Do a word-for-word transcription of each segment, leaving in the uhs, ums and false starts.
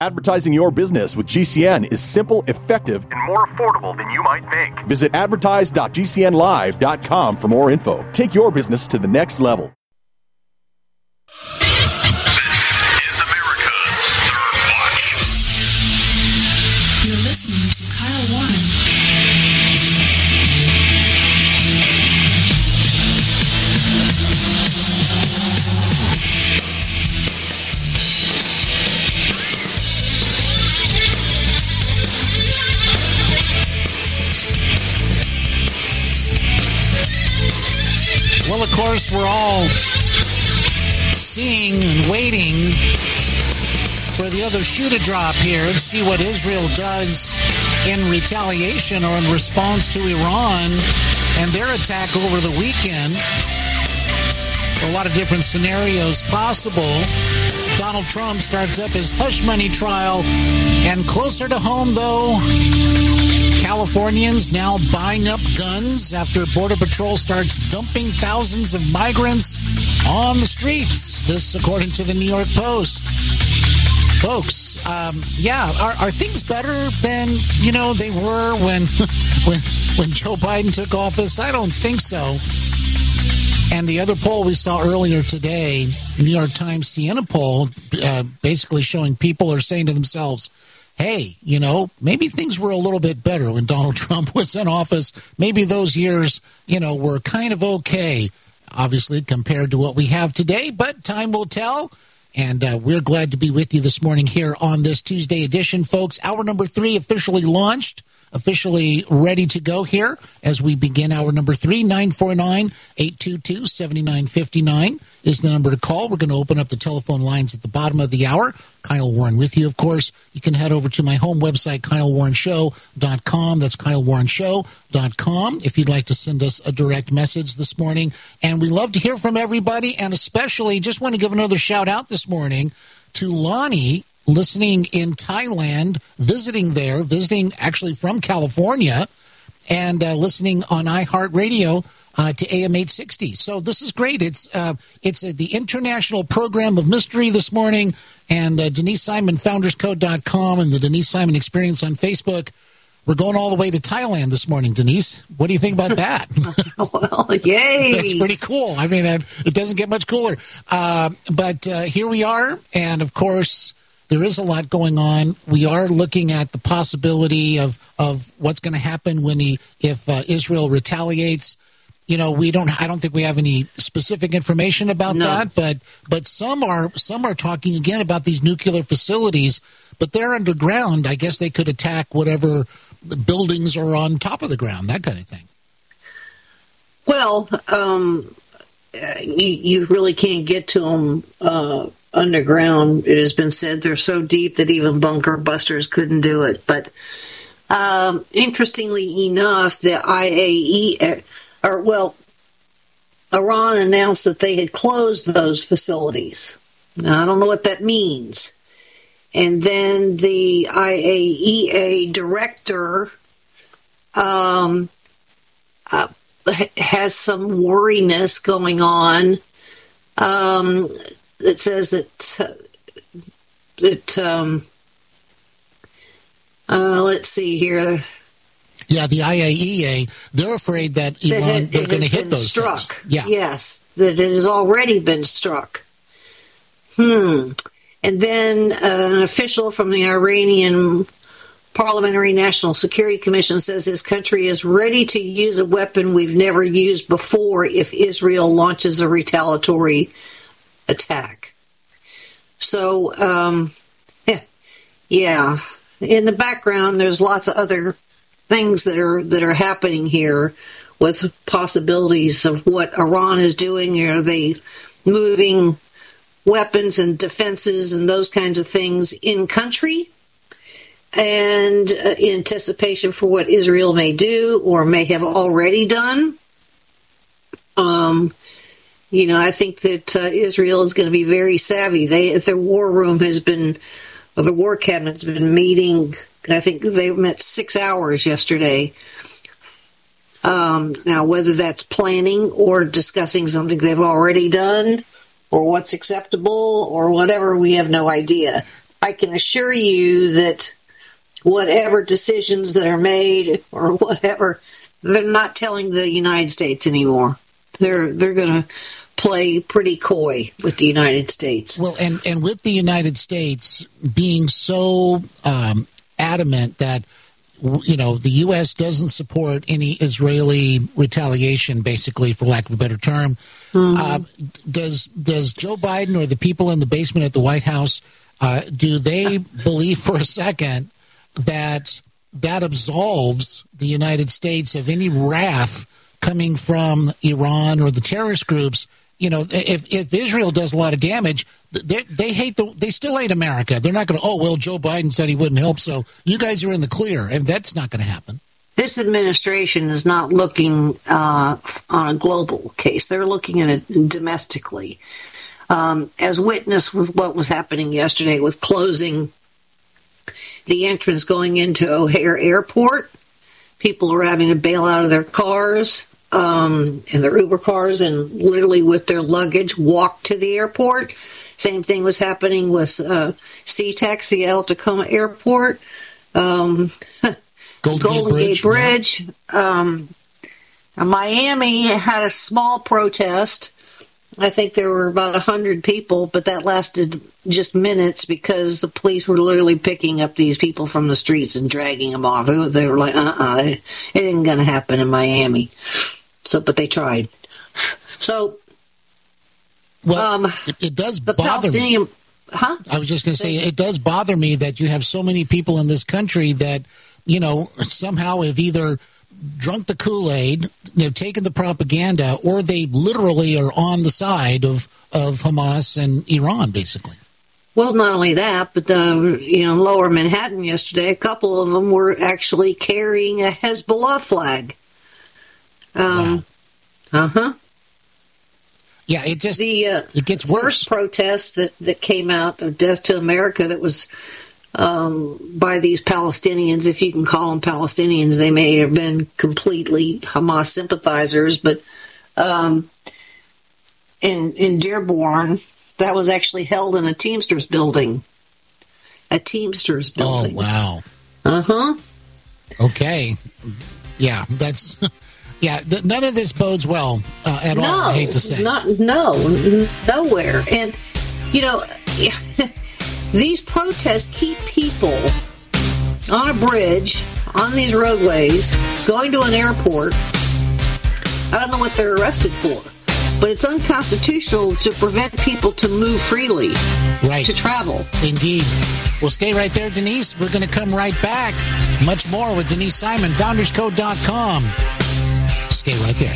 Advertising your business with G C N is simple, effective, and more affordable than you might think. Visit advertise dot g c n live dot com for more info. Take your business to the next level. This is America's Third Watch. You're listening to Kyle Warren. Well, of course, we're all seeing and waiting for the other shoe to drop here to see what Israel does in retaliation or in response to Iran and their attack over the weekend. A lot of different scenarios possible. Donald Trump starts up his hush money trial, and closer to home, though, Californians now buying up guns after Border Patrol starts dumping thousands of migrants on the streets. This, according to the New York Post. Folks, um, yeah, are, are things better than, you know, they were when, when, when Joe Biden took office? I don't think so. And the other poll we saw earlier today, New York Times Siena poll, uh, basically showing people are saying to themselves, hey, you know, maybe things were a little bit better when Donald Trump was in office. Maybe those years, you know, were kind of okay, obviously, compared to what we have today. But time will tell. And uh, we're glad to be with you this morning here on this Tuesday edition, folks. Hour number three officially launched, officially ready to go here as we begin hour number three. nine four nine, eight two two, seven nine five nine is the number to call. We're going to open up the telephone lines at the bottom of the hour. Kyle Warren with you, of course. You can head over to my home website, kyle warren show dot com. That's kyle warren show dot com if you'd like to send us a direct message this morning. And we love to hear from everybody, and especially just want to give another shout out this morning to Lonnie, listening in Thailand, visiting there, visiting actually from California, and uh, listening on iHeartRadio uh, to A M eight sixty. So this is great. It's uh, it's uh, the International Program of Mystery this morning, and uh, Denise Simon, founders code dot com, and the Denise Simon Experience on Facebook. We're going all the way to Thailand this morning, Denise. What do you think about that? Well, yay. That's pretty cool. I mean, it doesn't get much cooler. Uh, but uh, here we are, and of course, there is a lot going on. We are looking at the possibility of, of what's going to happen when he, if uh, Israel retaliates. You know, we don't. I don't think we have any specific information about no. that. But but some are some are talking again about these nuclear facilities. But they're underground. I guess they could attack whatever the buildings are on top of the ground. That kind of thing. Well, um, you, you really can't get to them uh, underground. It has been said they're so deep that even bunker busters couldn't do it. But um, interestingly enough, the I A E A, or well, Iran announced that they had closed those facilities. Now, I don't know what that means. And then the I A E A director um, uh, has some worriness going on. Um, it says that uh, that um, uh, let's see here. Yeah, the I A E A, they're afraid that Iran, that it, they're it going to hit been those struck. things. Yeah. Yes, that it has already been struck. Hmm. And then uh, an official from the Iranian Parliamentary National Security Commission says his country is ready to use a weapon we've never used before if Israel launches a retaliatory attack. So, um, yeah, yeah. In the background, there's lots of other things that are that are happening here with possibilities of what Iran is doing. Are they moving weapons and defenses and those kinds of things in country, and uh, in anticipation for what Israel may do or may have already done? Um, you know, I think that uh, Israel is going to be very savvy. They, their war room has been, or the war cabinet has been meeting. I think they met six hours yesterday. Um, now, whether that's planning or discussing something they've already done, or what's acceptable, or whatever, we have no idea. I can assure you that whatever decisions that are made or whatever, they're not telling the United States anymore. They're they're going to play pretty coy with the United States. Well, and, and with the United States being so um, adamant that, you know, the U S doesn't support any Israeli retaliation, basically, for lack of a better term, mm-hmm. uh, does does Joe Biden or the people in the basement at the White House, uh, do they believe for a second that that absolves the United States of any wrath coming from Iran or the terrorist groups? You know, if, if Israel does a lot of damage, they, they hate the, they still hate America. They're not going to, oh, well, Joe Biden said he wouldn't help, so you guys are in the clear. And that's not going to happen. This administration is not looking uh, on a global case. They're looking at it domestically. Um, as witnessed with what was happening yesterday with closing the entrance going into O'Hare Airport, people were having to bail out of their cars. Um, in their Uber cars and literally with their luggage walk to the airport. Same thing was happening with uh, SeaTac, Seattle Tacoma Airport, um, Golden, Golden Gate Bridge. Gate Bridge. Yeah. Um, Miami had a small protest. I think there were about one hundred people, but that lasted just minutes because the police were literally picking up these people from the streets and dragging them off. They were like, uh-uh, it ain't going to happen in Miami. So, but they tried. So, well, um, it, it does the bother Palestinian, me. Huh? I was just going to say, it does bother me that you have so many people in this country that, you know, somehow have either drunk the Kool-Aid, you know, taken the propaganda, or they literally are on the side of, of Hamas and Iran, basically. Well, not only that, but the, you know, Lower Manhattan yesterday, a couple of them were actually carrying a Hezbollah flag. Um, wow. Uh-huh. Yeah, it just, the, uh, it gets worse. First protest that, that came out of Death to America that was um, by these Palestinians, if you can call them Palestinians, they may have been completely Hamas sympathizers, but um, in, in Dearborn, that was actually held in a Teamsters building. A Teamsters building. Oh, wow. Uh-huh. Okay. Yeah, that's... Yeah, th- none of this bodes well uh, at no, all, I hate to say. Not, no, n- nowhere. And, you know, these protests keep people on a bridge, on these roadways, going to an airport. I don't know what they're arrested for, but it's unconstitutional to prevent people to move freely, right, to travel. Indeed. Well, stay right there, Denise. We're going to come right back. Much more with Denise Simon, founders code dot com. Stay right there.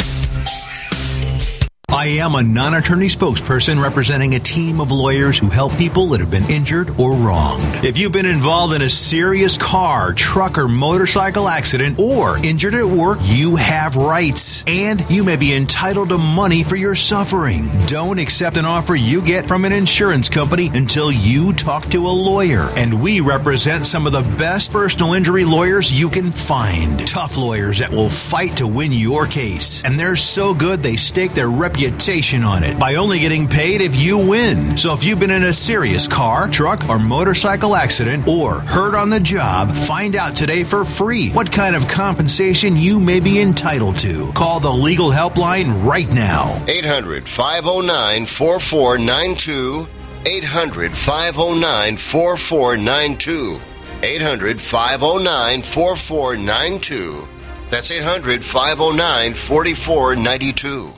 I am a non-attorney spokesperson representing a team of lawyers who help people that have been injured or wronged. If you've been involved in a serious car, truck, or motorcycle accident or injured at work, you have rights, and you may be entitled to money for your suffering. Don't accept an offer you get from an insurance company until you talk to a lawyer, and we represent some of the best personal injury lawyers you can find. Tough lawyers that will fight to win your case, and they're so good they stake their reputation on it by only getting paid if you win. So if you've been in a serious car, truck, or motorcycle accident or hurt on the job, find out today for free what kind of compensation you may be entitled to. Call the legal helpline right now. eight hundred, five oh nine, four four nine two. eight hundred, five oh nine, four four nine two. eight hundred, five oh nine, four four nine two. That's eight hundred, five oh nine, four four nine two.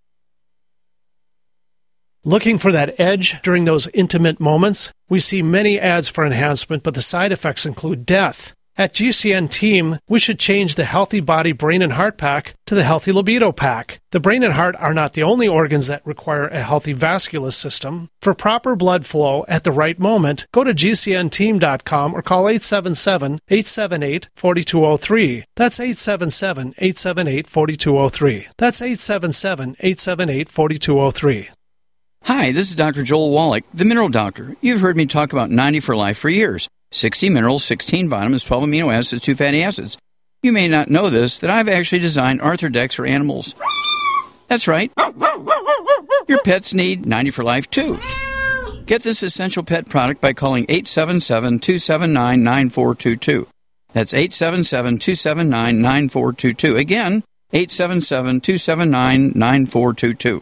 Looking for that edge during those intimate moments? We see many ads for enhancement, but the side effects include death. At G C N Team, we should change the Healthy Body, Brain, and Heart Pack to the Healthy Libido Pack. The brain and heart are not the only organs that require a healthy vascular system. For proper blood flow at the right moment, go to G C N team dot com or call eight seven seven, eight seven eight, four two zero three. That's eight seven seven, eight seven eight, four two zero three. That's eight seven seven, eight seven eight, four two zero three. Hi, this is Doctor Joel Wallach, the Mineral Doctor. You've heard me talk about ninety for Life for years. sixty minerals, sixteen vitamins, twelve amino acids, two fatty acids. You may not know this, that I've actually designed Arthrodex for animals. That's right. Your pets need ninety for Life, too. Get this essential pet product by calling eight seven seven, two seven nine, nine four two two. That's eight seven seven, two seven nine, nine four two two. Again, eight seven seven, two seven nine, nine four two two.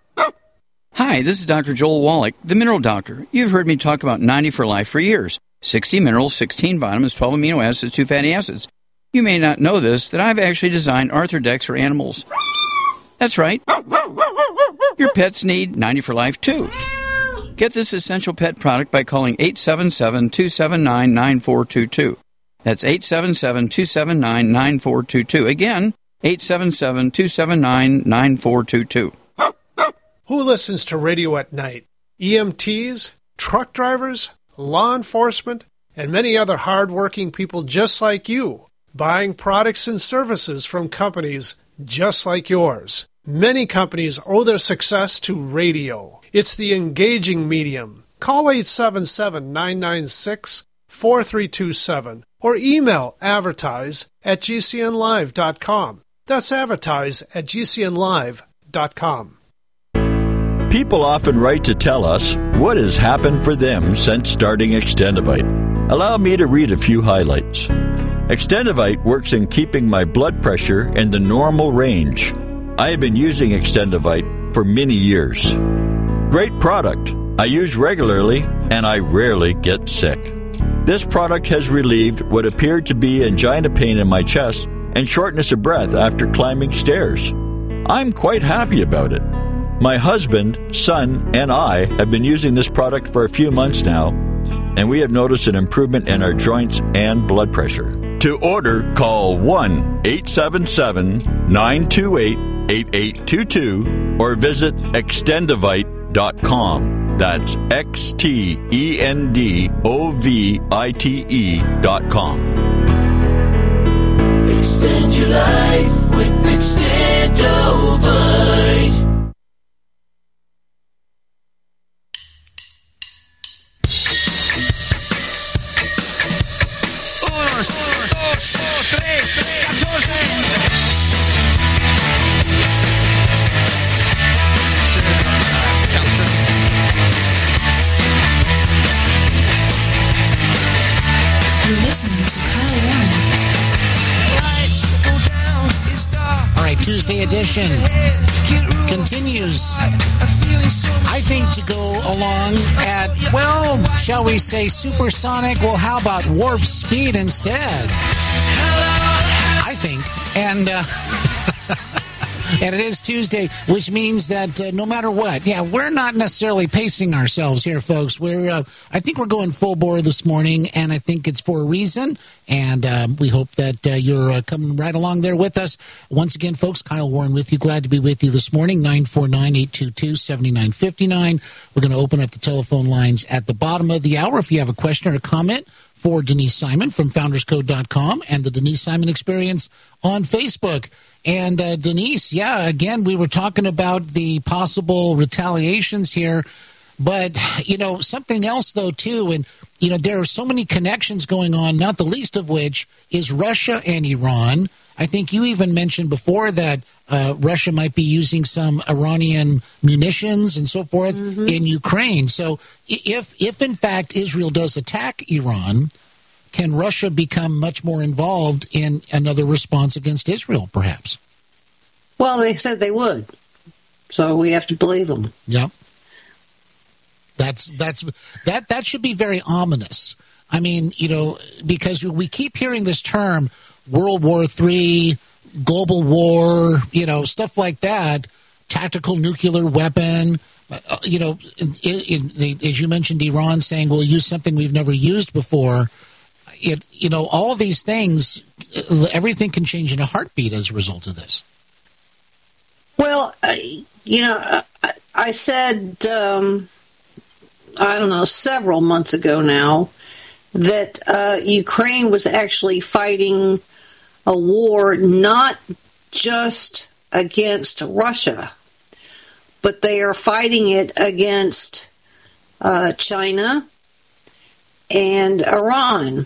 Hi, this is Doctor Joel Wallach, the Mineral Doctor. You've heard me talk about ninety for Life for years. sixty minerals, sixteen vitamins, twelve amino acids, two fatty acids. You may not know this, that I've actually designed Arthrodex for animals. That's right. Your pets need ninety for Life, too. Get this essential pet product by calling eight seven seven, two seven nine, nine four two two. That's eight seven seven, two seven nine, nine four two two. Again, eight seven seven, two seven nine, nine four two two. Who listens to radio at night? E M Ts, truck drivers, law enforcement, and many other hard-working people just like you, buying products and services from companies just like yours. Many companies owe their success to radio. It's the engaging medium. Call eight seven seven, nine nine six, four three two seven or email advertise at g c n live dot com. That's advertise at g c n live dot com. People often write to tell us what has happened for them since starting Extendivite. Allow me to read a few highlights. Extendivite works in keeping my blood pressure in the normal range. I have been using Extendivite for many years. Great product. I use regularly and I rarely get sick. This product has relieved what appeared to be angina pain in my chest and shortness of breath after climbing stairs. I'm quite happy about it. My husband, son, and I have been using this product for a few months now, and we have noticed an improvement in our joints and blood pressure. To order, call one eight seven seven, nine two eight, eight eight two two or visit extendivite dot com. That's X T E N D O V I T E dot com. Extend your life with Extendivite. You're listening to Kyle Warren. All right, Tuesday edition continues, I think, to go along at, well, shall we say supersonic? Well, how about warp speed instead? I think. And, uh, and it is Tuesday, which means that uh, no matter what, yeah, we're not necessarily pacing ourselves here, folks. We're, uh, I think we're going full bore this morning, and I think it's for a reason. And um, we hope that uh, you're uh, coming right along there with us. Once again, folks, Kyle Warren with you. Glad to be with you this morning. nine four nine, eight two two, seven nine five nine. We're going to open up the telephone lines at the bottom of the hour. If you have a question or a comment for Denise Simon from founders code dot com and the Denise Simon Experience on Facebook. And uh, Denise, yeah, again, we were talking about the possible retaliations here. But, you know, something else, though, too, and, you know, there are so many connections going on, not the least of which is Russia and Iran. I think you even mentioned before that uh, Russia might be using some Iranian munitions and so forth mm-hmm. in Ukraine. So if, if, in fact, Israel does attack Iran, can Russia become much more involved in another response against Israel, perhaps? Well, they said they would. So we have to believe them. Yep. That's that's that that should be very ominous. I mean, you know, because we keep hearing this term World War Three, global war, you know, stuff like that, tactical nuclear weapon. Uh, you know, in, in, in, as you mentioned, Iran saying we'll use something we've never used before. It, you know, all of these things, everything can change in a heartbeat as a result of this. Well, I, you know, I, I said, um, I don't know, several months ago now, that uh, Ukraine was actually fighting a war not just against Russia, but they are fighting it against uh, China and Iran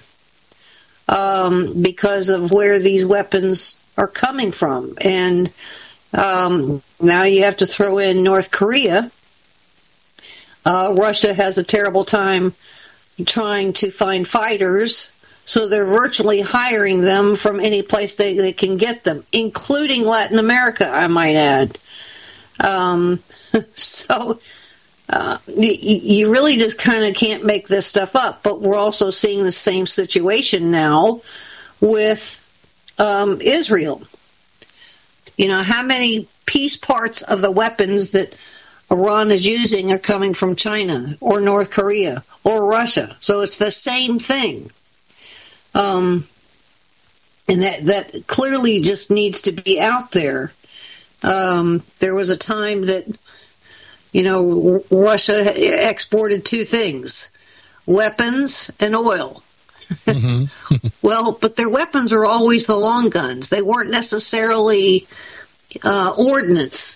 um, because of where these weapons are coming from. And um, now you have to throw in North Korea. Uh, Russia has a terrible time trying to find fighters, so they're virtually hiring them from any place they, they can get them, including Latin America, I might add. Um, so uh, you, you really just kind of can't make this stuff up. But we're also seeing the same situation now with um, Israel. You know, how many piece parts of the weapons that Iran is using are coming from China or North Korea or Russia? So it's the same thing. Um, and that, that clearly just needs to be out there. Um, there was a time that, you know, Russia exported two things, weapons and oil. Mm-hmm. Well, but their weapons are always the long guns. They weren't necessarily uh, ordnance.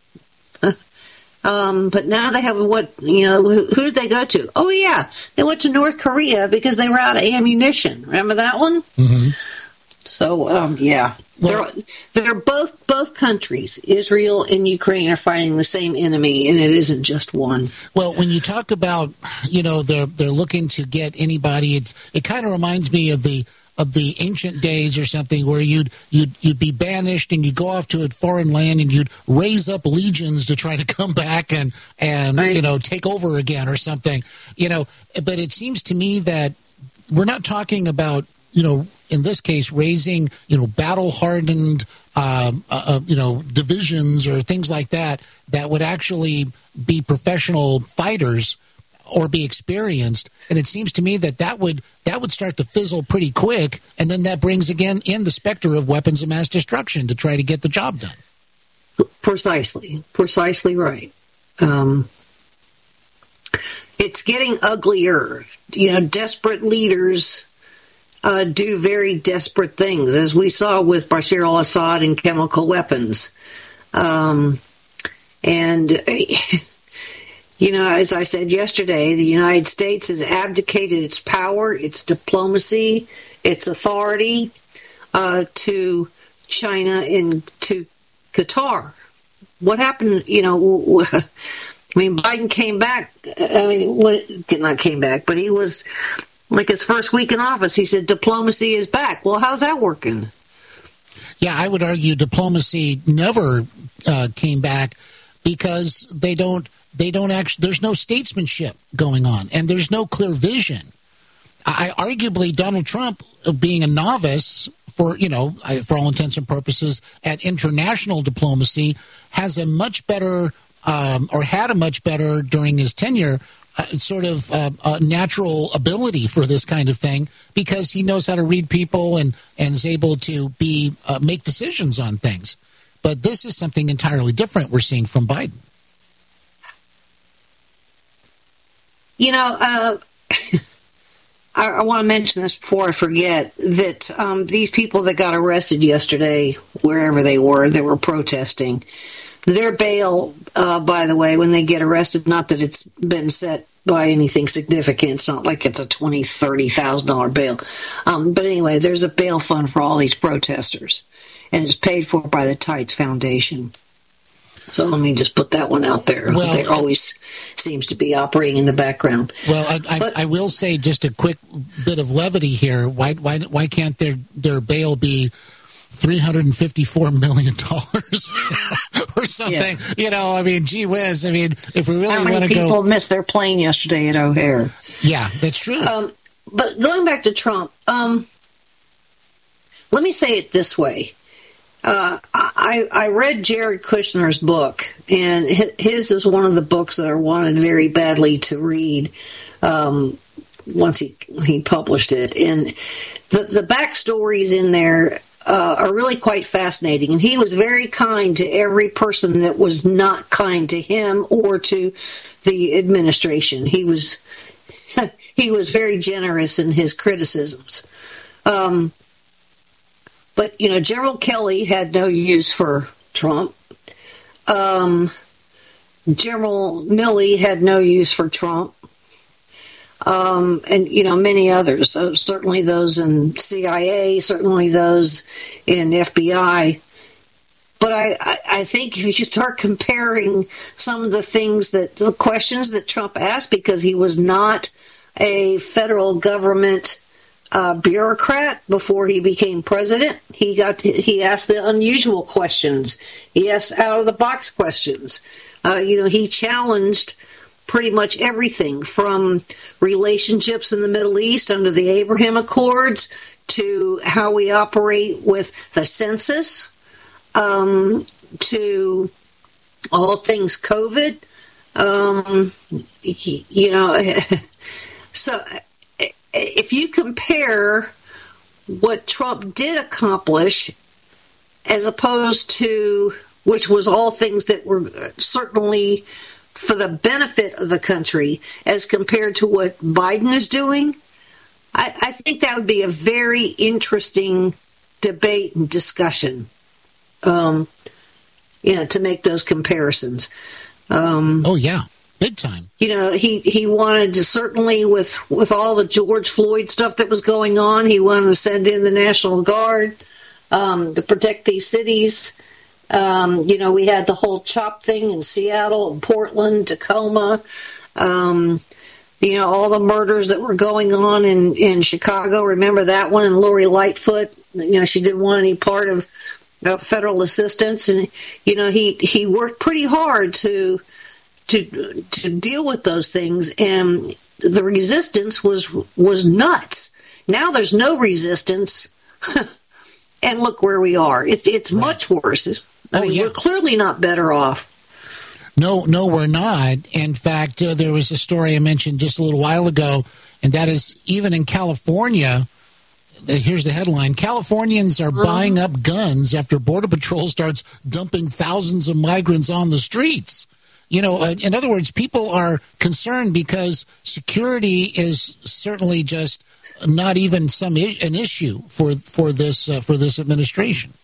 Um, but now they have what, you know, who, who did they go to? Oh, yeah, they went to North Korea because they were out of ammunition. Remember that one? Mm-hmm. So, um, yeah, well, they're, they're both both countries, Israel and Ukraine, are fighting the same enemy, and it isn't just one. Well, when you talk about, you know, they're they're looking to get anybody, it's it kind of reminds me of the of the ancient days or something where you'd you'd you'd be banished and you'd go off to a foreign land and you'd raise up legions to try to come back and and right. you know take over again or something, you know. But it seems to me that we're not talking about, you know, in this case, raising, you know, battle-hardened, uh, uh, you know, divisions or things like that that would actually be professional fighters or be experienced. And it seems to me that that would that would start to fizzle pretty quick, and then that brings again in the specter of weapons of mass destruction to try to get the job done. Precisely, precisely right. Um, it's getting uglier. You know, desperate leaders Uh, do very desperate things, as we saw with Bashar al-Assad and chemical weapons. Um, and, you know, as I said yesterday, the United States has abdicated its power, its diplomacy, its authority uh, to China and to Qatar. What happened, you know, I mean, Biden came back, I mean, what, not came back, but he was... like his first week in office, he said diplomacy is back. Well, how's that working? Yeah, I would argue diplomacy never uh, came back because they don't. They don't actually. There's no statesmanship going on, and there's no clear vision. I arguably Donald Trump, being a novice for you know for all intents and purposes at international diplomacy, has a much better um, or had a much better during his tenure. Uh, sort of uh, uh, natural ability for this kind of thing because he knows how to read people and, and is able to be uh, make decisions on things. But this is something entirely different we're seeing from Biden. You know, uh, I, I want to mention this before I forget, that um, these people that got arrested yesterday, wherever they were, they were protesting. Their bail, uh, by the way, when they get arrested, not that it's been set by anything significant. It's not like it's a twenty thousand dollars, thirty thousand dollars bail. Um, but anyway, there's a bail fund for all these protesters, and it's paid for by the Tides Foundation. So let me just put that one out there. Well, they always seems to be operating in the background. Well, I, I, but, I will say just a quick bit of levity here. Why why why can't their their bail be three hundred fifty-four million dollars or something? Yeah. You know, I mean, gee whiz. I mean, if we really want to go... How many people missed their plane yesterday at O'Hare? Yeah, that's true. Um, but going back to Trump, um, let me say it this way. Uh, I, I read Jared Kushner's book, and his is one of the books that I wanted very badly to read um, once he, he published it. And the, the backstories in there Uh, are really quite fascinating. And he was very kind to every person that was not kind to him or to the administration. He was he was very generous in his criticisms. Um, but, you know, General Kelly had no use for Trump. Um, General Milley had no use for Trump. Um, and, you know, many others, so certainly those in C I A, certainly those in F B I. But I, I, I think if you start comparing some of the things that, the questions that Trump asked, because he was not a federal government uh, bureaucrat before he became president, he got to, he asked the unusual questions. He asked out of the box questions. Uh, you know, he challenged pretty much everything from relationships in the Middle East under the Abraham Accords to how we operate with the census, um, to all things COVID. Um, you know, so if you compare what Trump did accomplish as opposed to, which was all things that were certainly for the benefit of the country, as compared to what Biden is doing, I, I think that would be a very interesting debate and discussion, um, you know, to make those comparisons. Um, oh, yeah. Big time. You know, he, he wanted to, certainly with, with all the George Floyd stuff that was going on, he wanted to send in the National Guard um, to protect these cities. Um, you know, we had the whole CHOP thing in Seattle and Portland, Tacoma, um, you know, all the murders that were going on in, in Chicago. Remember that one? And Lori Lightfoot, you know, she didn't want any part of uh, federal assistance. And, you know, he, he worked pretty hard to, to, to deal with those things. And the resistance was, was nuts. Now there's no resistance. And look where we are. It's, it's much worse. I mean, oh, yeah. We're clearly not better off. No, no, we're not. In fact, uh, there was a story I mentioned just a little while ago, and that is even in California, uh, here's the headline, Californians are uh-huh. buying up guns after Border Patrol starts dumping thousands of migrants on the streets. You know, uh, in other words, people are concerned because security is certainly just not even some I- an issue for, for, this, uh, for this administration.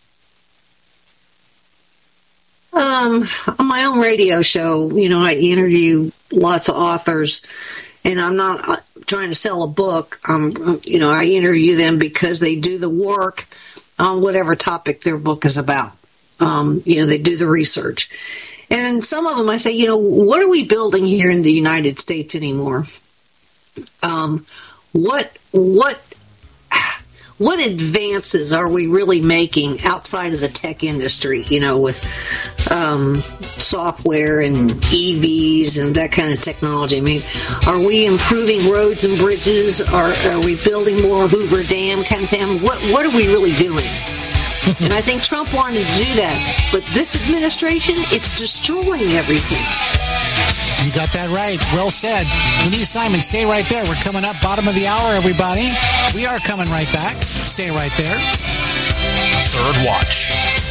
Um, on my own radio show, you know, I interview lots of authors, and I'm not trying to sell a book. Um, you know, I interview them because they do the work on whatever topic their book is about. Um, you know, they do the research. And some of them I say, you know, what are we building here in the United States anymore? Um, what, what, What advances are we really making outside of the tech industry, you know, with um, software and E Vs and that kind of technology? I mean, are we improving roads and bridges? Are, are we building more Hoover Dam kind of thing? What, what are we really doing? And I think Trump wanted to do that. But this administration, it's destroying everything. You got that right. Well said. Denise Simon, stay right there. We're coming up bottom of the hour, everybody. We are coming right back. Stay right there. Third Watch.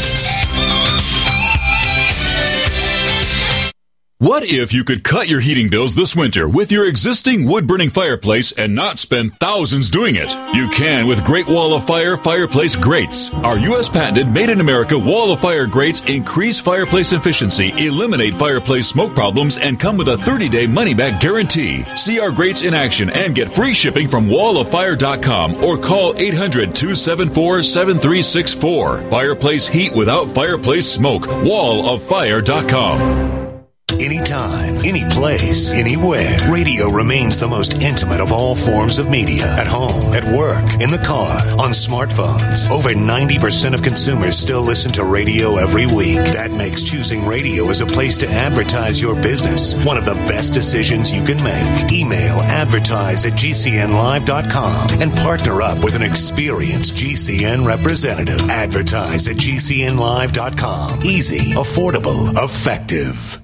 What if you could cut your heating bills this winter with your existing wood-burning fireplace and not spend thousands doing it? You can with Great Wall of Fire fireplace grates. Our U S patented made-in-America Wall of Fire grates increase fireplace efficiency, eliminate fireplace smoke problems, and come with a thirty-day money-back guarantee. See our grates in action and get free shipping from wall of fire dot com or call eight hundred, two seven four, seven three six four. Fireplace heat without fireplace smoke. wall of fire dot com. Anytime, any place, anywhere. Radio remains the most intimate of all forms of media. At home, at work, in the car, on smartphones. Over ninety percent of consumers still listen to radio every week. That makes choosing radio as a place to advertise your business one of the best decisions you can make. Email advertise at G C N live dot com and partner up with an experienced G C N representative. Advertise at G C N live dot com. Easy, affordable, effective.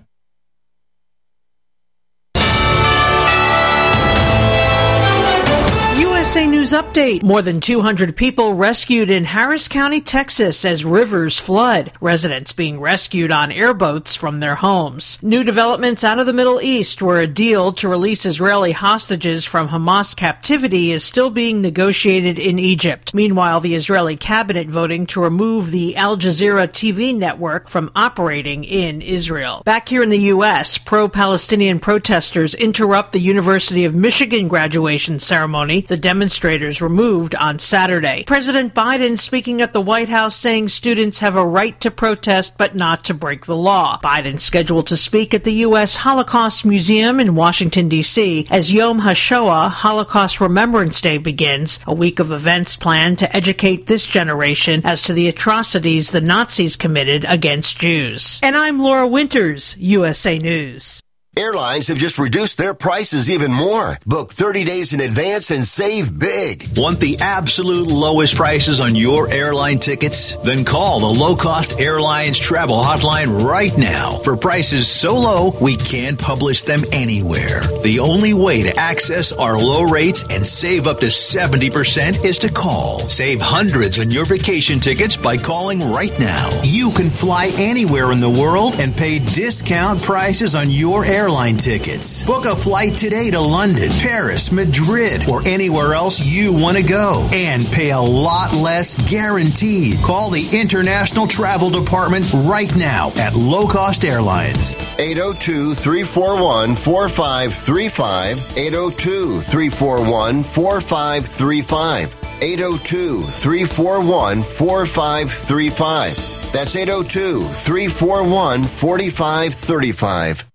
U S A News Update. More than two hundred people rescued in Harris County, Texas as rivers flood. Residents being rescued on airboats from their homes. New developments out of the Middle East, where a deal to release Israeli hostages from Hamas captivity is still being negotiated in Egypt. Meanwhile, the Israeli cabinet voting to remove the Al Jazeera T V network from operating in Israel. Back here in the U S, pro-Palestinian protesters interrupt the University of Michigan graduation ceremony. The demonstrators removed on Saturday. President Biden speaking at the White House saying students have a right to protest but not to break the law. Biden scheduled to speak at the U S Holocaust Museum in Washington, D C as Yom HaShoah, Holocaust Remembrance Day, begins, a week of events planned to educate this generation as to the atrocities the Nazis committed against Jews. And I'm Laura Winters, U S A News. Airlines have just reduced their prices even more. Book thirty days in advance and save big. Want the absolute lowest prices on your airline tickets? Then call the Low Cost Airlines Travel Hotline right now for prices so low we can't publish them anywhere. The only way to access our low rates and save up to seventy percent is to call. Save hundreds on your vacation tickets by calling right now. You can fly anywhere in the world and pay discount prices on your airline airline tickets. Book a flight today to London, Paris, Madrid, or anywhere else you want to go and pay a lot less guaranteed. Call the International Travel Department right now at Low Cost Airlines. eight oh two, three four one, four five three five. eight oh two, three four one, four five three five. eight oh two, three four one, four five three five. That's eight oh two, three four one, four five three five.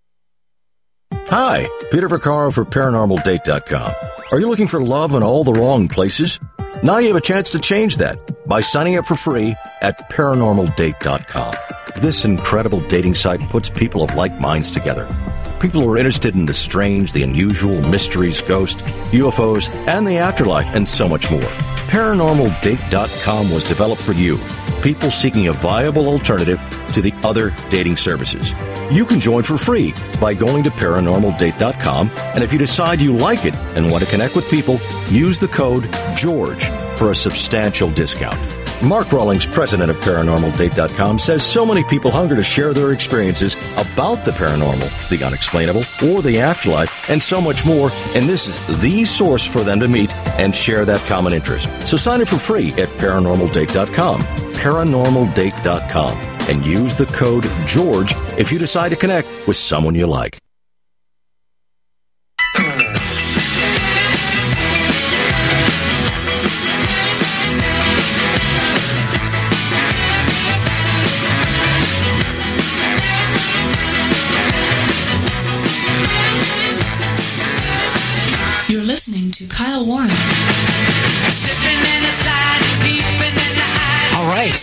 Hi, Peter Vaccaro for Paranormal Date dot com. Are you looking for love in all the wrong places? Now you have a chance to change that by signing up for free at Paranormal Date dot com. This incredible dating site puts people of like minds together. People who are interested in the strange, the unusual, mysteries, ghosts, U F Os, and the afterlife, and so much more. Paranormal Date dot com was developed for you, people seeking a viable alternative to the other dating services. You can join for free by going to Paranormal Date dot com, and if you decide you like it and want to connect with people, use the code GEORGE for a substantial discount. Mark Rawlings, president of Paranormal Date dot com, says so many people hunger to share their experiences about the paranormal, the unexplainable, or the afterlife, and so much more, and this is the source for them to meet and share that common interest. So sign up for free at Paranormal Date dot com, Paranormal Date dot com, and use the code GEORGE if you decide to connect with someone you like. You're listening to Kyle Warren. All right.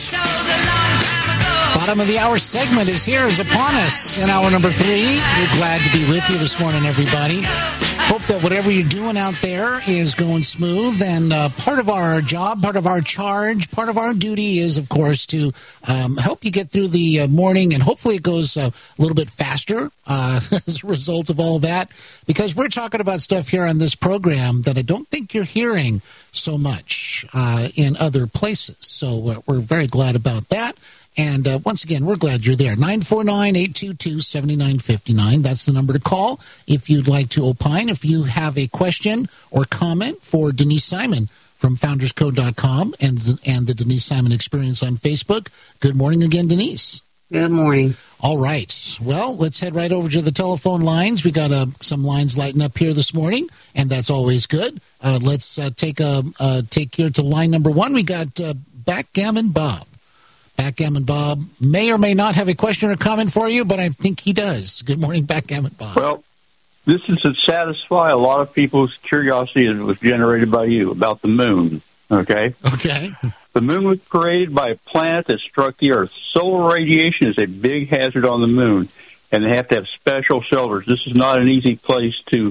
Bottom of the hour segment is here, is upon us in hour number three. We're glad to be with you this morning, everybody. Hope that whatever you're doing out there is going smooth. And uh, part of our job, part of our charge, part of our duty is, of course, to um, help you get through the uh, morning. And hopefully it goes uh, a little bit faster uh, as a result of all that. Because we're talking about stuff here on this program that I don't think you're hearing so much uh, in other places. So uh, we're very glad about that. And uh, once again, we're glad you're there. nine four nine, eight two two, seven nine five nine. That's the number to call if you'd like to opine. If you have a question or comment for Denise Simon from founders code dot com and, and the Denise Simon Experience on Facebook. Good morning again, Denise. Good morning. All right. Well, let's head right over to the telephone lines. We got uh, some lines lighting up here this morning, and that's always good. Uh, let's uh, take a uh, take here to line number one. We got uh, Backgammon Bob. Backgammon Bob may or may not have a question or comment for you, but I think he does. Good morning, Backgammon Bob. Well, this is to satisfy a lot of people's curiosity that was generated by you about the moon, okay? Okay. The moon was created by a planet that struck the Earth. Solar radiation is a big hazard on the moon, and they have to have special shelters. This is not an easy place to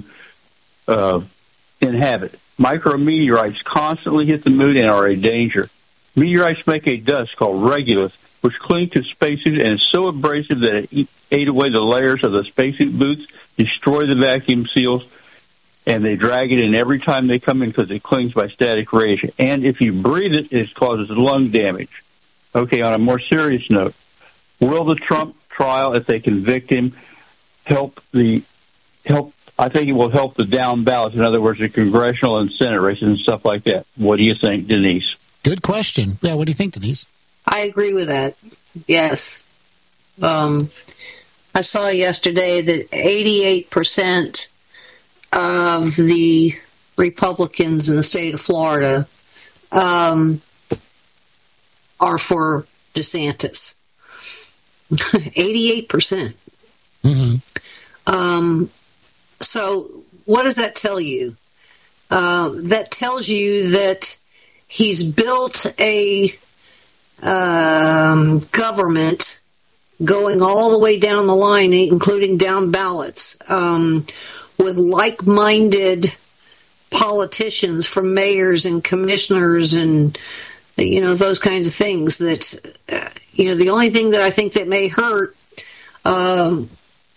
uh, inhabit. Micrometeorites constantly hit the moon and are a danger. Meteorites make a dust called regolith, which clings to spacesuits and is so abrasive that it ate away the layers of the spacesuit boots, destroy the vacuum seals, and they drag it in every time they come in because it clings by static radiation. And if you breathe it, it causes lung damage. Okay, on a more serious note, will the Trump trial, if they convict him, help the help? I think it will help the down ballots. In other words, the congressional and Senate races and stuff like that. What do you think, Denise? Good question. Yeah, what do you think, Denise? I agree with that. Yes. Um, I saw yesterday that eighty-eight percent of the Republicans in the state of Florida um, are for DeSantis. eighty-eight percent. Mm-hmm. Um, so what does that tell you? Uh, that tells you that he's built a um, government going all the way down the line, including down ballots, um, with like-minded politicians from mayors and commissioners and, you know, those kinds of things that, uh, you know, the only thing that I think that may hurt um,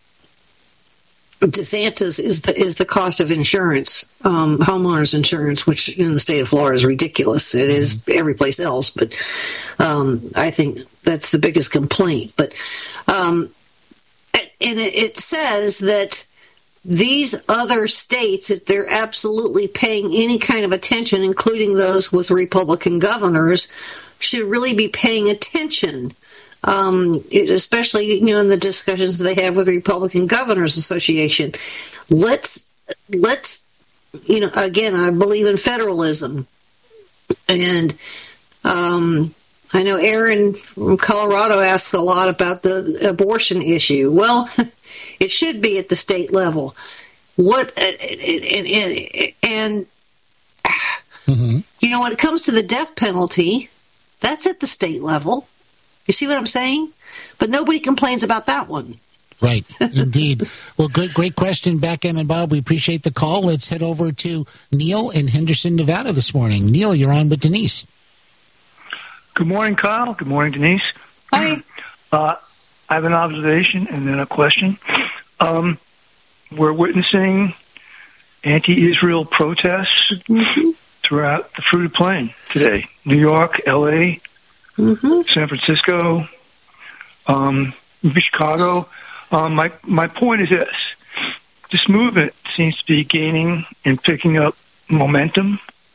DeSantis is the is the cost of insurance, um, homeowners insurance, which in the state of Florida is ridiculous. It is every place else, but um, I think that's the biggest complaint. But um, and it, it says that these other states, if they're absolutely paying any kind of attention, including those with Republican governors, should really be paying attention. Um, especially, you know, in the discussions they have with the Republican Governors Association. Let's, let's, you know, again, I believe in federalism. And um, I know Aaron from Colorado asks a lot about the abortion issue. Well, it should be at the state level. What, and, and, and mm-hmm. you know, when it comes to the death penalty, that's at the state level. You see what I'm saying? But nobody complains about that one. Right, indeed. Well, great, great question, Beckham and Bob. We appreciate the call. Let's head over to Neil in Henderson, Nevada this morning. Neil, you're on with Denise. Good morning, Kyle. Good morning, Denise. Hi. Uh, I have an observation and then a question. Um, we're witnessing anti-Israel protests mm-hmm. throughout the fruited plain today. New York, L A, Mm-hmm. San Francisco, um, Chicago. Um, my my point is this: this movement seems to be gaining and picking up momentum.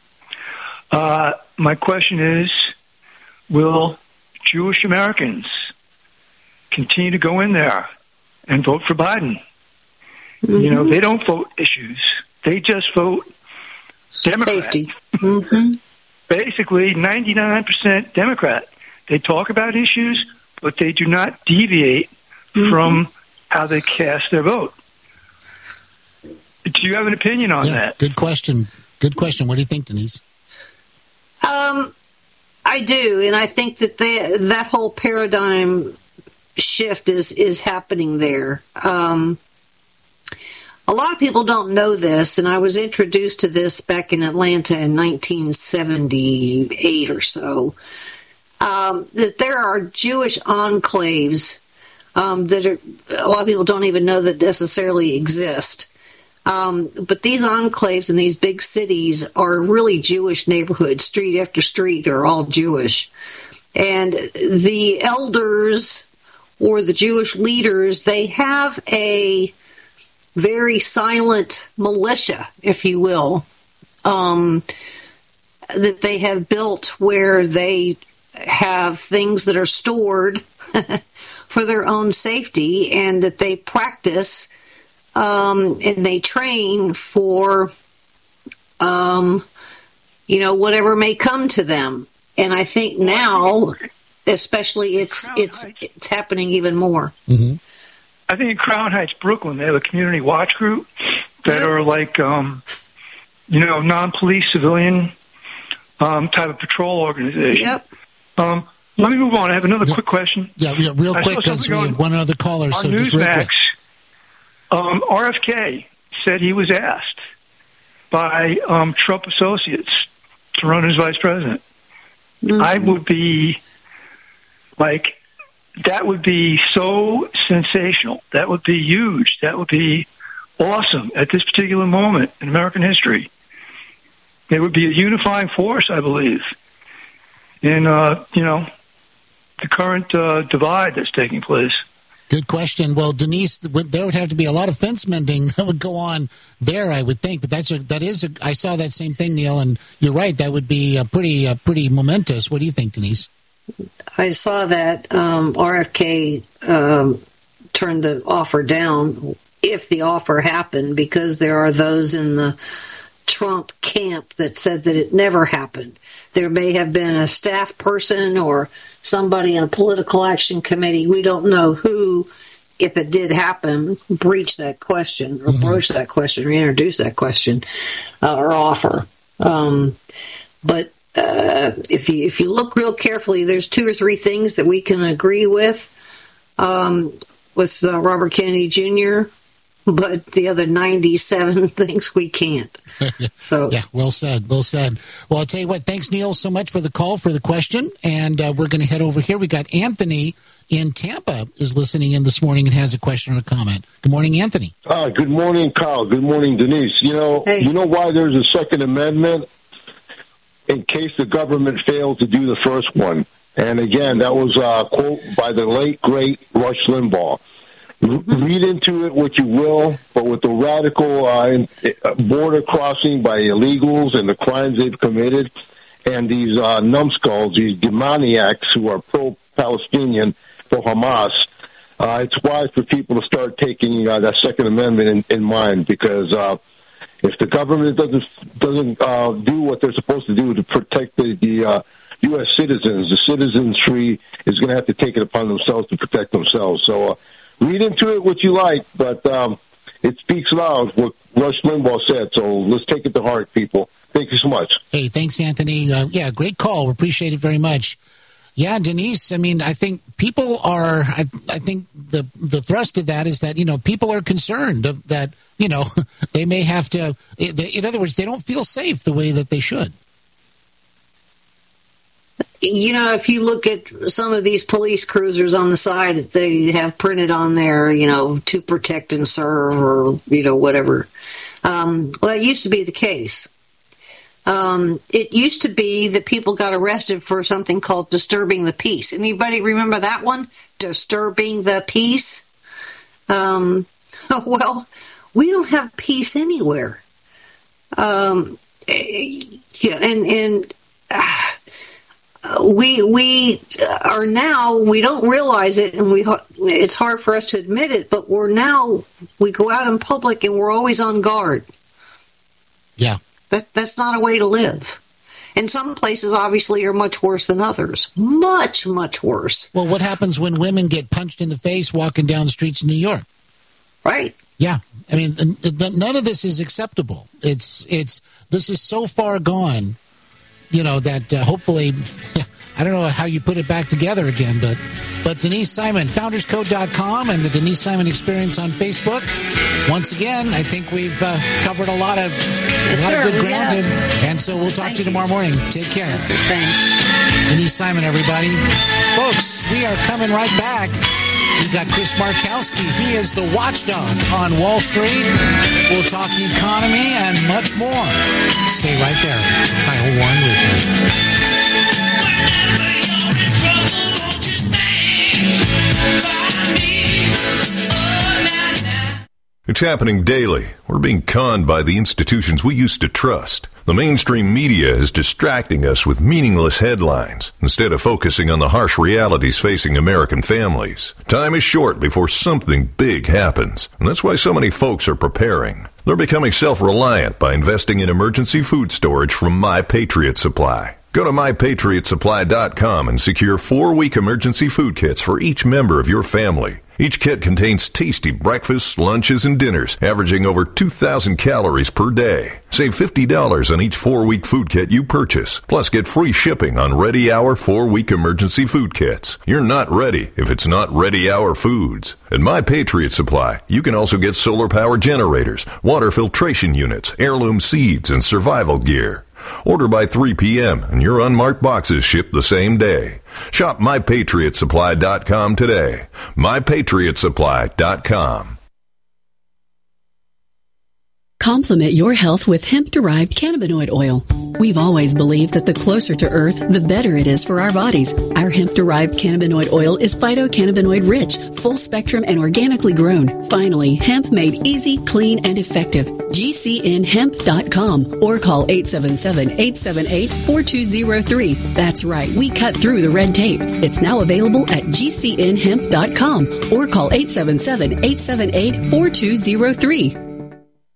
Uh, my question is: will Jewish Americans continue to go in there and vote for Biden? Mm-hmm. You know, they don't vote issues; they just vote Democrat. Safety. Mm-hmm. Basically, ninety-nine percent Democrat. They talk about issues, but they do not deviate mm-hmm. from how they cast their vote. Do you have an opinion on yeah, that? Good question. Good question. What do you think, Denise? Um, I do, and I think that they, that whole paradigm shift is, is happening there. Um, a lot of people don't know this, and I was introduced to this back in Atlanta in nineteen seventy-eight or so. Um, that there are Jewish enclaves um, that are, a lot of people don't even know that necessarily exist. Um, but these enclaves in these big cities are really Jewish neighborhoods. Street after street are all Jewish. And the elders or the Jewish leaders, they have a very silent militia, if you will, um, that they have built where they have things that are stored for their own safety and that they practice um, and they train for, um, you know, whatever may come to them. And I think now, especially, it's it's it's happening even more. Mm-hmm. I think in Crown Heights, Brooklyn, they have a community watch group that yep. are like, um, you know, non-police civilian um, type of patrol organization. Yep. Um, let me move on. I have another yeah. quick question. Yeah, yeah real quick, because we have one other caller. So just real quick. Um, R F K said he was asked by um, Trump associates to run as vice president. Mm-hmm. I would be like, that would be so sensational. That would be huge. That would be awesome at this particular moment in American history. It would be a unifying force, I believe, in, uh, you know, the current uh, divide that's taking place. Good question. Well, Denise, there would have to be a lot of fence mending that would go on there, I would think. But that's a, that is a, I saw that same thing, Neil, and you're right. That would be a pretty uh, pretty momentous. What do you think, Denise? I saw that um, R F K um, turned the offer down, if the offer happened, because there are those in the Trump camp that said that it never happened. There may have been a staff person or somebody in a political action committee. We don't know who, if it did happen, breached that question or mm-hmm. broached that question or introduced that question uh, or offer. Um, but uh, if you if you look real carefully, there's two or three things that we can agree with um, with uh, Robert Kennedy Junior, but the other ninety-seven things we can't. So yeah, well said, well said. Well, I'll tell you what, thanks, Neil, so much for the call, for the question, and uh, we're going to head over here. We got Anthony in Tampa is listening in this morning and has a question or a comment. Good morning, Anthony. Uh, good morning, Kyle. Good morning, Denise. You know, hey. you know why there's a Second Amendment? In case the government failed to do the first one. And again, that was a quote by the late, great Rush Limbaugh. Read into it what you will, but with the radical uh, border crossing by illegals and the crimes they've committed, and these uh, numbskulls, these demoniacs who are pro-Palestinian, pro-Hamas, uh, it's wise for people to start taking uh, that Second Amendment in, in mind, because uh, if the government doesn't doesn't uh, do what they're supposed to do to protect the, the uh, U S citizens, the citizenry is going to have to take it upon themselves to protect themselves. So. Uh, Read into it what you like, but um, it speaks loud what Rush Limbaugh said, so let's take it to heart, people. Thank you so much. Hey, thanks, Anthony. Uh, yeah, great call. We appreciate it very much. Yeah, Denise, I mean, I think people are, I, I think the the thrust of that is that, you know, people are concerned that, you know, they may have to, in other words, they don't feel safe the way that they should. You know, if you look at some of these police cruisers on the side, they have printed on there, you know, to protect and serve or, you know, whatever. Um, well, that used to be the case. Um, it used to be that people got arrested for something called disturbing the peace. Anybody remember that one? Disturbing the peace? Um, well, we don't have peace anywhere. Um, yeah, and, and, uh, We we are now, we don't realize it, and we it's hard for us to admit it, but we're now, we go out in public and we're always on guard. Yeah. That That's not a way to live. And some places, obviously, are much worse than others. Much, much worse. Well, what happens when women get punched in the face walking down the streets of New York? Right. Yeah. I mean, none of this is acceptable. It's it's This is so far gone. You know, that uh, hopefully, I don't know how you put it back together again, but but Denise Simon, founders code dot com and the Denise Simon Experience on Facebook. Once again, I think we've uh, covered a lot of yes, a lot sir, of good ground, and, and so we'll talk Thank to you tomorrow morning. Take care. Thanks. Denise Simon, everybody. Folks, we are coming right back. We've got Chris Markowski. He is the watchdog on Wall Street. We'll talk economy and much more. Stay right there. Kyle Warren with you. It's happening daily. We're being conned by the institutions we used to trust. The mainstream media is distracting us with meaningless headlines instead of focusing on the harsh realities facing American families. Time is short before something big happens, and that's why so many folks are preparing. They're becoming self-reliant by investing in emergency food storage from My Patriot Supply. Go to my patriot supply dot com and secure four-week emergency food kits for each member of your family. Each kit contains tasty breakfasts, lunches, and dinners, averaging over two thousand calories per day. Save fifty dollars on each four-week food kit you purchase, plus get free shipping on Ready Hour four-week emergency food kits. You're not ready if it's not Ready Hour Foods. At My Patriot Supply, you can also get solar power generators, water filtration units, heirloom seeds, and survival gear. Order by three p.m. and your unmarked boxes ship the same day. Shop my patriot supply dot com today. my patriot supply dot com. Complement your health with hemp-derived cannabinoid oil. We've always believed that the closer to Earth, the better it is for our bodies. Our hemp-derived cannabinoid oil is phytocannabinoid-rich, full-spectrum, and organically grown. Finally, hemp made easy, clean, and effective. G C N hemp dot com or call eight seven seven, eight seven eight, four two zero three. That's right, we cut through the red tape. It's now available at G C N hemp dot com or call eight seven seven, eight seven eight, four two zero three.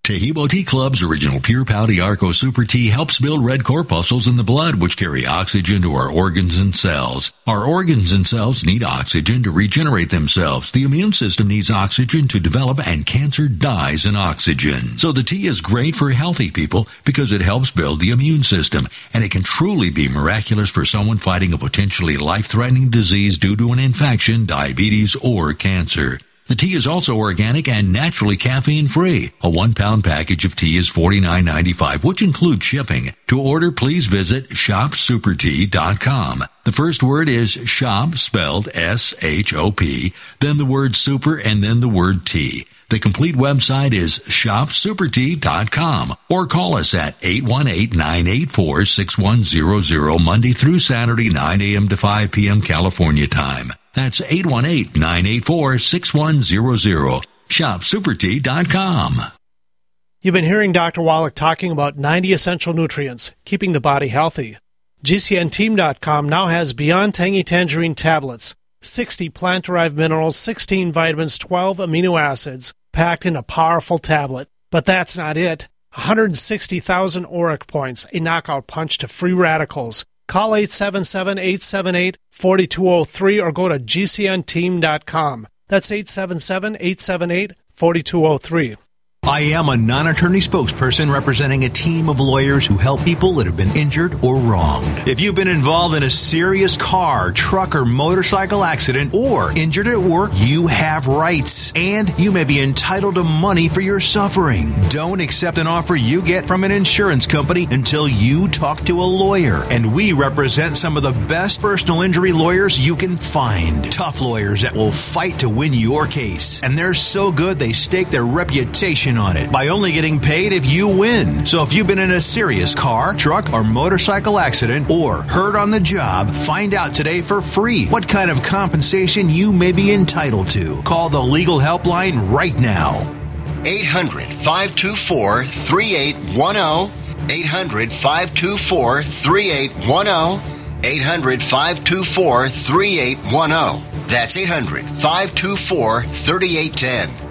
Tehebo Tea Club's original Pure Pouty Arco Super Tea helps build red corpuscles in the blood, which carry oxygen to our organs and cells. Our organs and cells need oxygen to regenerate themselves. The immune system needs oxygen to develop, and cancer dies in oxygen. So the tea is great for healthy people because it helps build the immune system, and it can truly be miraculous for someone fighting a potentially life-threatening disease due to an infection, diabetes, or cancer. The tea is also organic and naturally caffeine-free. A one-pound package of tea is forty-nine ninety-five, which includes shipping. To order, please visit shop super tea dot com. The first word is shop, spelled S H O P, then the word super, and then the word tea. The complete website is shop super tea dot com, or call us at eight one eight, nine eight four, six one zero zero Monday through Saturday, nine a.m. to five p.m. California time. That's eight one eight, nine eight four, six one zero zero. shop super tea dot com. You've been hearing Doctor Wallach talking about ninety essential nutrients, keeping the body healthy. G C N team dot com now has Beyond Tangy Tangerine tablets, sixty plant-derived minerals, sixteen vitamins, twelve amino acids, packed in a powerful tablet. But that's not it. one hundred sixty thousand auric points, a knockout punch to free radicals. Call eight seven seven, eight seven eight, four two zero three or go to G C N team dot com. That's eight seven seven, eight seven eight, four two zero three. I am a non-attorney spokesperson representing a team of lawyers who help people that have been injured or wronged. If you've been involved in a serious car, truck, or motorcycle accident, or injured at work, you have rights, and you may be entitled to money for your suffering. Don't accept an offer you get from an insurance company until you talk to a lawyer, and we represent some of the best personal injury lawyers you can find. Tough lawyers that will fight to win your case, and they're so good they stake their reputation on it by only getting paid if you win. So if you've been in a serious car, truck, or motorcycle accident or hurt on the job, find out today for free what kind of compensation you may be entitled to. Call the legal helpline right now. eight hundred, five two four, three eight one zero. eight hundred, five two four, three eight one zero. eight hundred, five two four, three eight one zero. That's eight hundred, five two four, three eight one zero.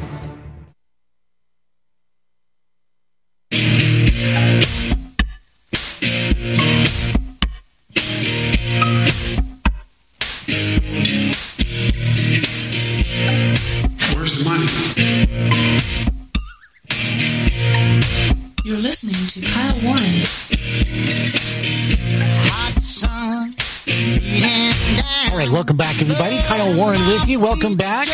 Where's the money? You're listening to Kyle Warren. Hot sun beating down. All right, welcome back, everybody. Kyle Warren with you. Welcome back.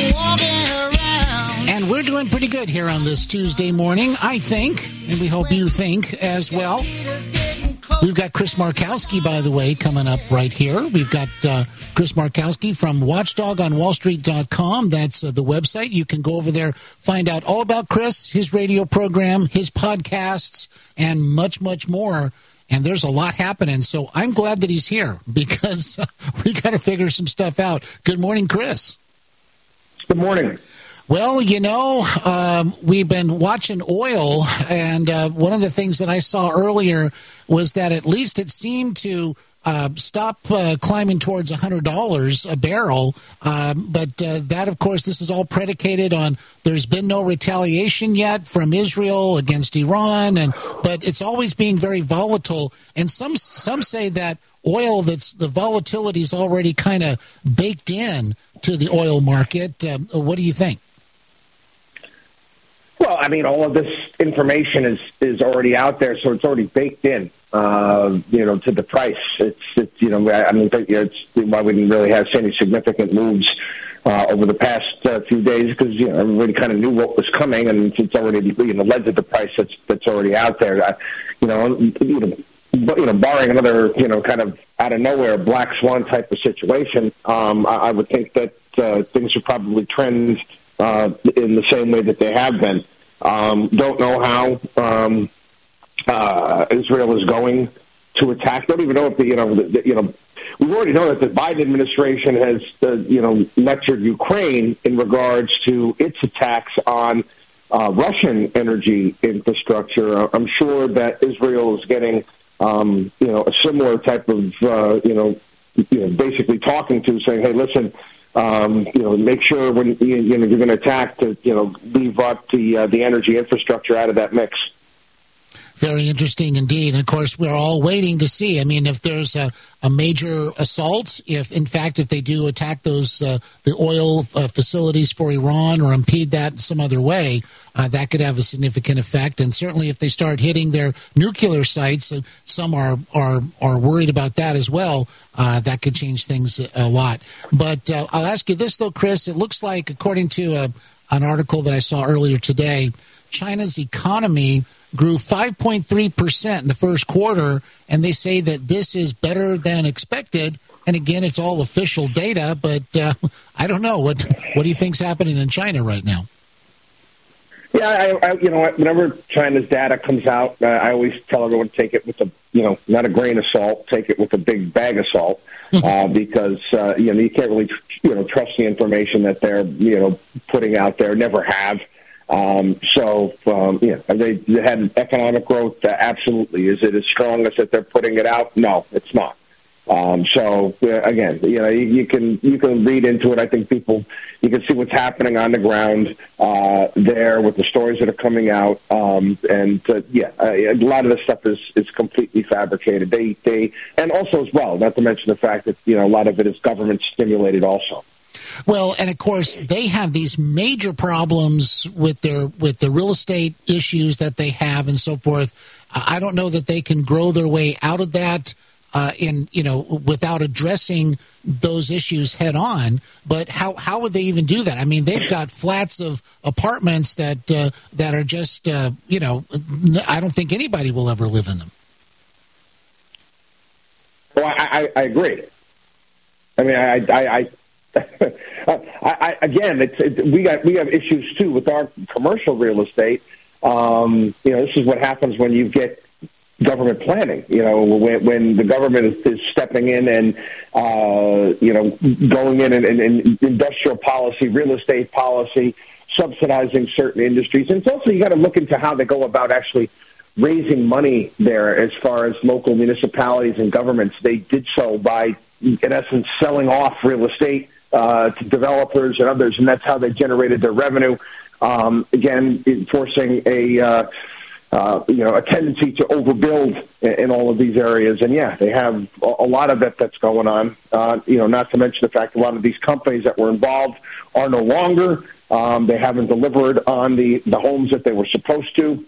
And we're doing pretty good here on this Tuesday morning, I think, and we hope you think as well. We've got Chris Markowski, by the way, coming up right here. We've got uh, Chris Markowski from watchdog on wall street dot com. That's uh, the website. You can go over there, find out all about Chris, his radio program, his podcasts, and much, much more. And there's a lot happening, so I'm glad that he's here because uh, we got to figure some stuff out. Good morning, Chris. Good morning. Well, you know, um, we've been watching oil, and uh, one of the things that I saw earlier was that at least it seemed to uh, stop uh, climbing towards one hundred dollars a barrel. Um, but uh, that, of course, this is all predicated on there's been no retaliation yet from Israel against Iran, and but it's always being very volatile. And some some say that oil, that's the volatility is already kind of baked in to the oil market. Um, what do you think? Well, I mean, all of this information is, is already out there, so it's already baked in, uh, you know, to the price. It's, it's you know, I mean, you know, it's why we didn't really have any significant moves uh, over the past uh, few days because, you know, everybody kind of knew what was coming, and it's already, you know, led to the price that's that's already out there. I, you know, you know, but, you know, barring another, you know, kind of out of nowhere black swan type of situation, um, I, I would think that uh, things would probably trend Uh, in the same way that they have been. Um, don't know how um, uh, Israel is going to attack. Don't even know if the, you know, the, the, you know, we already know that the Biden administration has, uh, you know, lectured Ukraine in regards to its attacks on uh, Russian energy infrastructure. I'm sure that Israel is getting, um, you know, a similar type of, uh, you know, you know, basically talking to, saying, hey, listen, Um, you know, make sure when you, you know you're going to attack to you know leave out the uh, the energy infrastructure out of that mix. Very interesting indeed. And, of course, we're all waiting to see. I mean, if there's a, a major assault, if, in fact, if they do attack those uh, the oil uh, facilities for Iran or impede that in some other way, uh, that could have a significant effect. And certainly if they start hitting their nuclear sites, uh, some are, are, are worried about that as well, uh, that could change things a lot. But uh, I'll ask you this, though, Chris. It looks like, according to a, an article that I saw earlier today, China's economy grew five point three percent in the first quarter, and they say that this is better than expected. And again, it's all official data, but uh, I don't know. What what do you think's happening in China right now? Yeah, I, I, you know, whenever China's data comes out, uh, I always tell everyone to take it with a, you know, not a grain of salt, take it with a big bag of salt, uh, because, uh, you know, you can't really, you know, trust the information that they're, you know, putting out there, never have. Um, so, um, yeah, they, they had economic growth. Uh, absolutely. Is it as strong as that they're putting it out? No, it's not. Um, so uh, again, you know, you, you can you can read into it. I think people, you can see what's happening on the ground uh, there with the stories that are coming out, um, and uh, yeah, uh, a lot of this stuff is, is completely fabricated. They they and also as well, not to mention the fact that you know a lot of it is government stimulated also. Well, and of course, they have these major problems with their with the real estate issues that they have and so forth. I don't know that they can grow their way out of that uh, in you know without addressing those issues head on. But how how would they even do that? I mean, they've got flats of apartments that uh, that are just uh, you know I don't think anybody will ever live in them. Well, I, I, I agree. I mean, I. I, I I, I, again, it's, it, we got we have issues too with our commercial real estate. Um, you know, this is what happens when you get government planning. You know, when, when the government is, is stepping in and uh, you know going in and, and, and industrial policy, real estate policy, subsidizing certain industries, and it's also you got to look into how they go about actually raising money there. As far as local municipalities and governments, they did so by, in essence, selling off real estate Uh, to developers and others, and that's how they generated their revenue. Um, again, enforcing a uh, uh, you know a tendency to overbuild in, in all of these areas, and yeah, they have a, a lot of that that's going on. Uh, you know, not to mention the fact a lot of these companies that were involved are no longer. Um, they haven't delivered on the the homes that they were supposed to,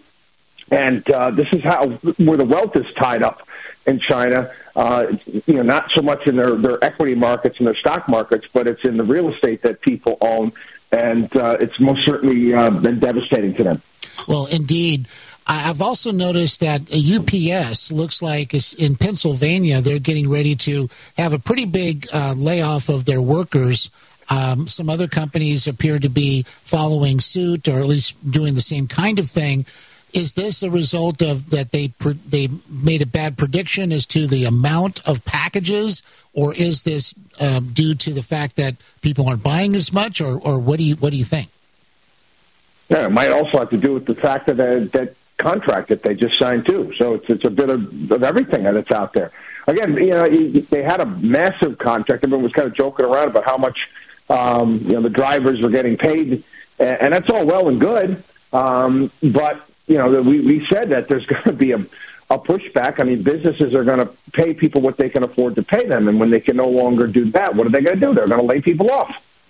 and uh, this is how where the wealth is tied up in China. Uh, you know, not so much in their, their equity markets and their stock markets, but it's in the real estate that people own, and uh, it's most certainly uh, been devastating to them. Well, indeed. I've also noticed that U P S looks like it's in Pennsylvania, they're getting ready to have a pretty big uh, layoff of their workers. Um, some other companies appear to be following suit, or at least doing the same kind of thing. Is this a result of that they they made a bad prediction as to the amount of packages, or is this um, due to the fact that people aren't buying as much, or, or what do you what do you think? Yeah, it might also have to do with the fact that that, that contract that they just signed too. So it's it's a bit of, of everything that's out there. Again, you know, they had a massive contract. Everyone was kind of joking around about how much um, you know the drivers were getting paid, and, and that's all well and good, um, but you know, we, we said that there's going to be a, a pushback. I mean, businesses are going to pay people what they can afford to pay them, and when they can no longer do that, what are they going to do? They're going to lay people off.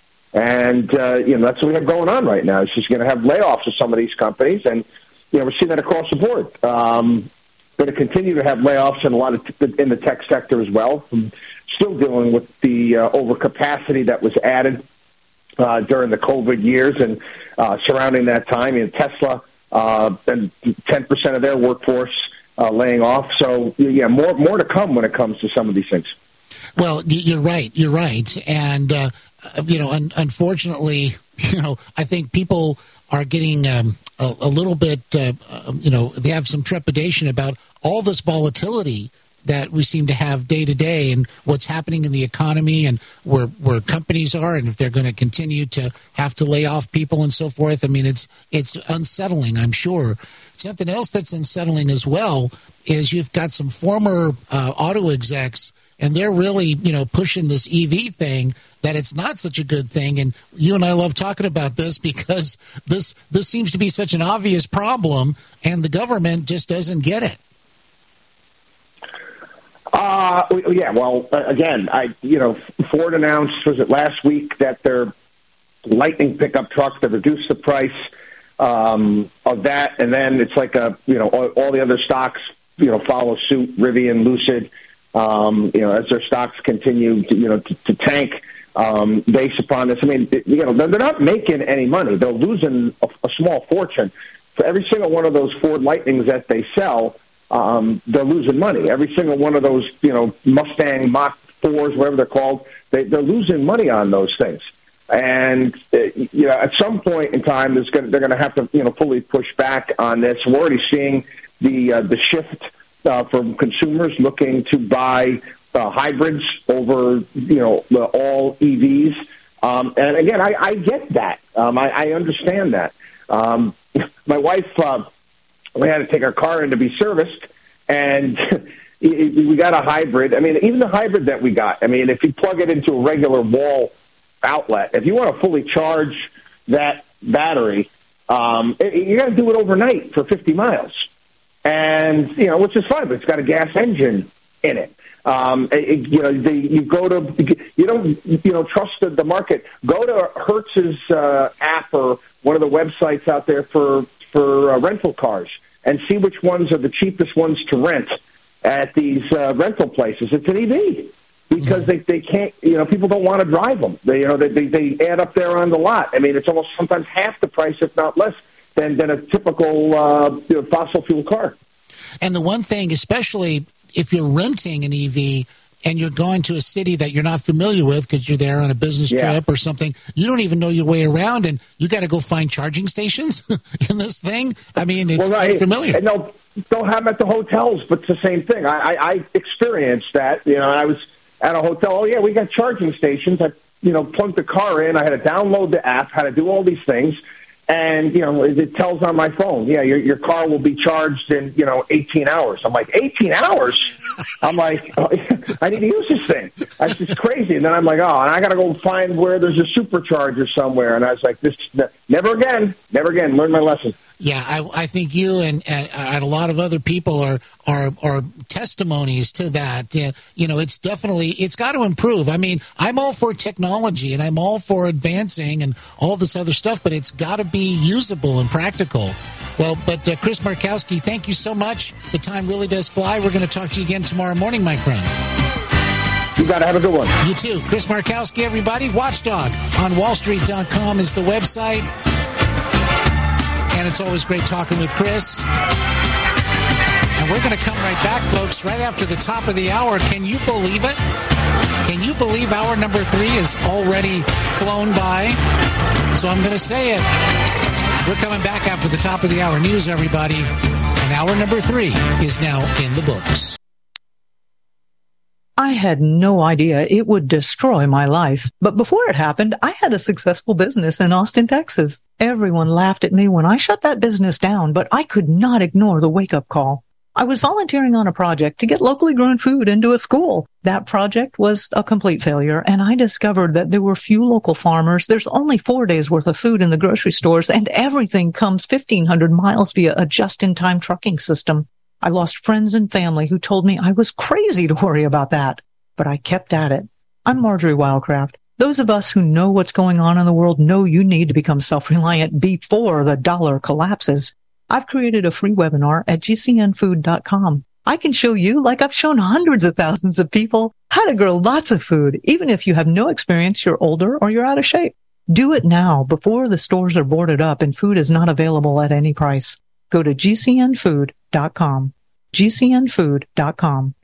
And, uh, you know, that's what we have going on right now. It's just going to have layoffs of some of these companies, and, you know, we're seeing that across the board. Um, going to continue to have layoffs in a lot of t- in the tech sector as well. I'm still dealing with the uh, overcapacity that was added uh, during the COVID years and uh, surrounding that time. You know, Tesla, Uh, and ten percent of their workforce uh, laying off. So, yeah, more more to come when it comes to some of these things. Well, you're right. You're right. And, uh, you know, un- unfortunately, you know, I think people are getting um, a, a little bit, uh, you know, they have some trepidation about all this volatility that we seem to have day to day, and what's happening in the economy, and where where companies are, and if they're going to continue to have to lay off people and so forth. I mean, it's it's unsettling, I'm sure. Something else that's unsettling as well is you've got some former uh, auto execs and they're really, you know, pushing this E V thing, that it's not such a good thing. And you and I love talking about this because this this seems to be such an obvious problem, and the government just doesn't get it. Uh, yeah, well, again, I you know, Ford announced, was it last week, that their Lightning pickup truck, to reduce the price um, of that, and then it's like a, you know, all, all the other stocks, you know, follow suit, Rivian, Lucid, um, you know, as their stocks continue to, you know, to, to tank um, based upon this. I mean, you know, they're not making any money. They're losing a, a small fortune. For every single one of those Ford Lightnings that they sell, um, they're losing money. Every single one of those, you know, Mustang Mach fours, whatever they're called, they, they're losing money on those things. And, uh, you know, at some point in time, there's gonna, they're going to have to, you know, fully push back on this. We're already seeing the uh, the shift uh, from consumers looking to buy uh, hybrids over, you know, the all E Vs. Um, and, again, I, I get that. Um, I, I understand that. Um, my wife, uh, we had to take our car in to be serviced, and we got a hybrid. I mean, even the hybrid that we got, I mean, if you plug it into a regular wall outlet, if you want to fully charge that battery, um, you got to do it overnight for fifty miles, and you know, which is fine, but it's got a gas engine in it. Um, it you know, they, you go to, you don't, you know, trust the, the market. Go to Hertz's uh, app or one of the websites out there for for uh, rental cars and see which ones are the cheapest ones to rent at these uh, rental places. It's an E V. Because they, they can't, you know, people don't want to drive them. They, you know, they, they, they add up there on the lot. I mean, it's almost sometimes half the price, if not less, than, than a typical uh, you know, fossil fuel car. And the one thing, especially if you're renting an E V and you're going to a city that you're not familiar with because you're there on a business yeah. trip or something, you don't even know your way around, and you got to go find charging stations in this thing. I mean, it's well, right. unfamiliar. And they'll, they'll have them at the hotels, but it's the same thing. I, I, I experienced that. You know, I was at a hotel. Oh, yeah, we got charging stations. I, you know, plugged the car in. I had to download the app, had to do all these things. And, you know, it, it tells on my phone, yeah, your your car will be charged in, you know, eighteen hours. I'm like, eighteen hours? I'm like, oh, I need to use this thing. That's just crazy. And then I'm like, oh, and I got to go find where there's a supercharger somewhere. And I was like, this, never again, never again. Learn my lesson. Yeah, I, I think you and, and, and a lot of other people are are, are testimonies to that. Yeah, you know, it's definitely, it's got to improve. I mean, I'm all for technology and I'm all for advancing and all this other stuff, but it's got to be usable and practical. Well, but uh, Chris Markowski, thank you so much. The time really does fly. We're going to talk to you again tomorrow morning, my friend. You got to have a good one. You too. Chris Markowski, everybody. Watchdog on wall street dot com is the website. And it's always great talking with Chris. And we're going to come right back, folks, right after the top of the hour. Can you believe it? Can you believe hour number three is already flown by? So I'm going to say it. We're coming back after the top of the hour news, everybody. And hour number three is now in the books. I had no idea it would destroy my life. But before it happened, I had a successful business in Austin, Texas. Everyone laughed at me when I shut that business down, but I could not ignore the wake-up call. I was volunteering on a project to get locally grown food into a school. That project was a complete failure, and I discovered that there were few local farmers. There's only four days worth of food in the grocery stores, and everything comes fifteen hundred miles via a just-in-time trucking system. I lost friends and family who told me I was crazy to worry about that, but I kept at it. I'm Marjorie Wildcraft. Those of us who know what's going on in the world know you need to become self-reliant before the dollar collapses. I've created a free webinar at G C N food dot com. I can show you, like I've shown hundreds of thousands of people, how to grow lots of food, even if you have no experience, you're older, or you're out of shape. Do it now before the stores are boarded up and food is not available at any price. Go to G C N food dot com. G C N food dot com.